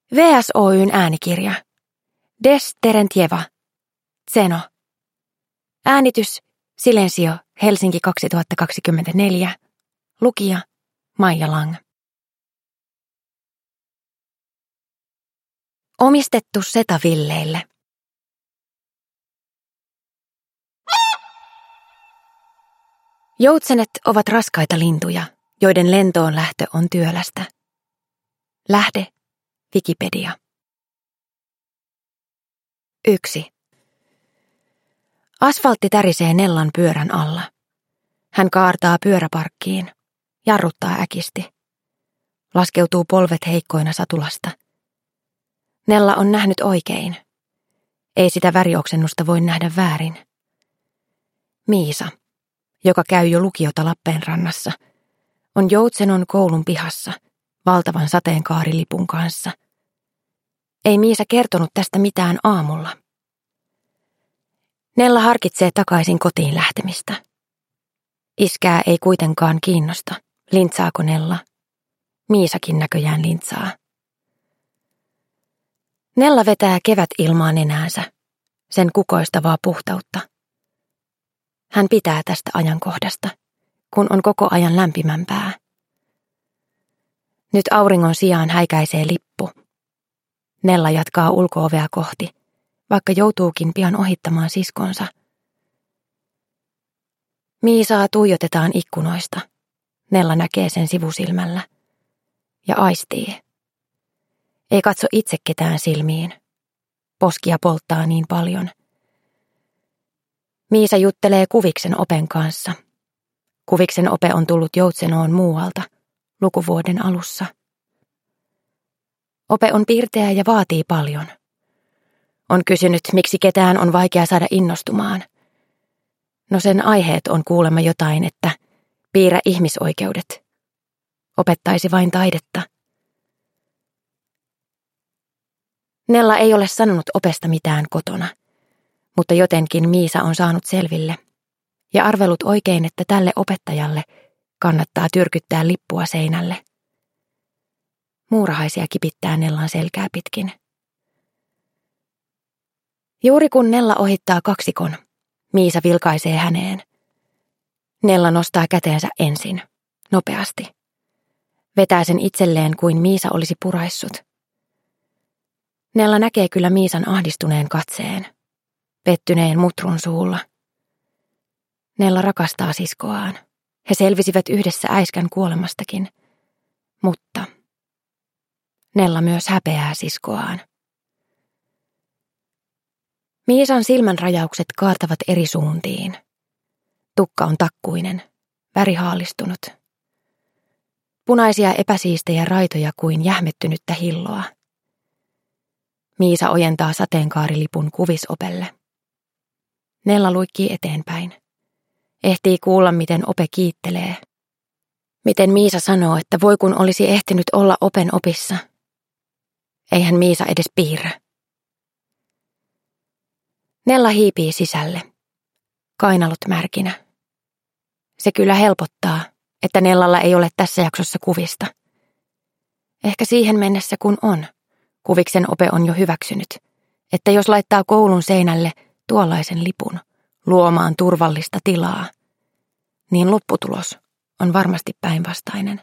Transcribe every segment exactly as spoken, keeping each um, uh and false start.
V S Oy:n äänikirja. Des Terentjeva. Zeno. Äänitys Silensio Helsinki kaksituhattakaksikymmentäneljä. Lukija Maija Lang. Omistettu setavilleille. Joutsenet ovat raskaita lintuja, joiden lentoon lähtö on työlästä. Lähde Wikipedia. yksi. Asfaltti tärisee Nellan pyörän alla. Hän kaartaa pyöräparkkiin, jarruttaa äkisti. Laskeutuu polvet heikkoina satulasta. Nella on nähnyt oikein. Ei sitä värioksennusta voi nähdä väärin. Miisa, joka käy jo lukiota Lappeenrannassa, on Joutsenon koulun pihassa valtavan sateenkaarilipun kanssa. Ei Miisa kertonut tästä mitään aamulla. Nella harkitsee takaisin kotiin lähtemistä. Iskää ei kuitenkaan kiinnosta, lintsaako Nella. Miisakin näköjään lintsaa. Nella vetää kevätilmaa nenäänsä, sen kukoistavaa puhtautta. Hän pitää tästä ajankohdasta, kun on koko ajan lämpimämpää. Nyt auringon sijaan häikäisee lippu. Nella jatkaa ulko-ovea kohti, vaikka joutuukin pian ohittamaan siskonsa. Miisaa tuijotetaan ikkunoista. Nella näkee sen sivusilmällä ja aistii. Ei katso itse ketään silmiin. Poskia polttaa niin paljon. Miisa juttelee Kuviksen open kanssa. Kuviksen ope on tullut Joutsenoon muualta, lukuvuoden alussa. Ope on pirteä ja vaatii paljon. On kysynyt, miksi ketään on vaikea saada innostumaan. No sen aiheet on kuulemma jotain, että piirrä ihmisoikeudet. Opettaisi vain taidetta. Nella ei ole sanonut opesta mitään kotona, mutta jotenkin Miisa on saanut selville ja arvellut oikein, että tälle opettajalle kannattaa tyrkyttää lippua seinälle. Muurahaisia kipittää Nellan selkää pitkin. Juuri kun Nella ohittaa kaksikon, Miisa vilkaisee häneen. Nella nostaa käteensä ensin, nopeasti. Vetää sen itselleen kuin Miisa olisi puraissut. Nella näkee kyllä Miisan ahdistuneen katseen, pettyneen mutrun suulla. Nella rakastaa siskoaan. He selvisivät yhdessä äiskän kuolemastakin, mutta Nella myös häpeää siskoaan. Miisan silmänrajaukset kaartavat eri suuntiin. Tukka on takkuinen, väri haalistunut. Punaisia epäsiistejä raitoja kuin jähmettynyttä hilloa. Miisa ojentaa sateenkaarilipun kuvisopelle. Nella luikkii eteenpäin. Ehtii kuulla, miten ope kiittelee. Miten Miisa sanoo, että voi kun olisi ehtinyt olla open opissa. Eihän Miisa edes piirrä. Nella hiipii sisälle. Kainalot märkinä. Se kyllä helpottaa, että Nellalla ei ole tässä jaksossa kuvista. Ehkä siihen mennessä kun on. Kuviksen ope on jo hyväksynyt, että jos laittaa koulun seinälle tuollaisen lipun luomaan turvallista tilaa, niin lopputulos on varmasti päinvastainen.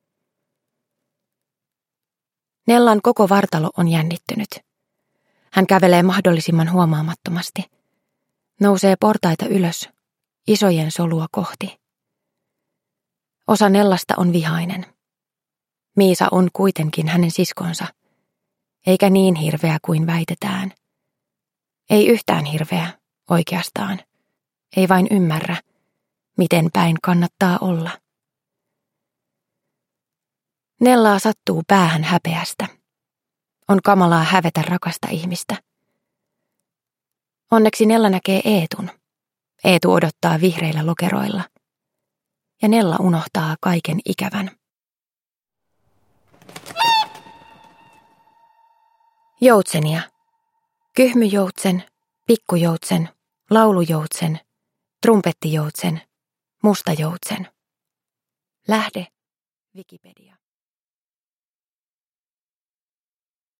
Nellan koko vartalo on jännittynyt. Hän kävelee mahdollisimman huomaamattomasti. Nousee portaita ylös, isojen solua kohti. Osa Nellasta on vihainen. Miisa on kuitenkin hänen siskonsa. Eikä niin hirveä kuin väitetään. Ei yhtään hirveä, oikeastaan. Ei vain ymmärrä, miten päin kannattaa olla. Nellaa sattuu päähän häpeästä. On kamalaa hävetä rakasta ihmistä. Onneksi Nella näkee Eetun. Eetu odottaa vihreillä lokeroilla. Ja Nella unohtaa kaiken ikävän. Joutsenia. Kyhmyjoutsen, pikkujoutsen, laulujoutsen, trumpettijoutsen, mustajoutsen. Lähde Wikipedia.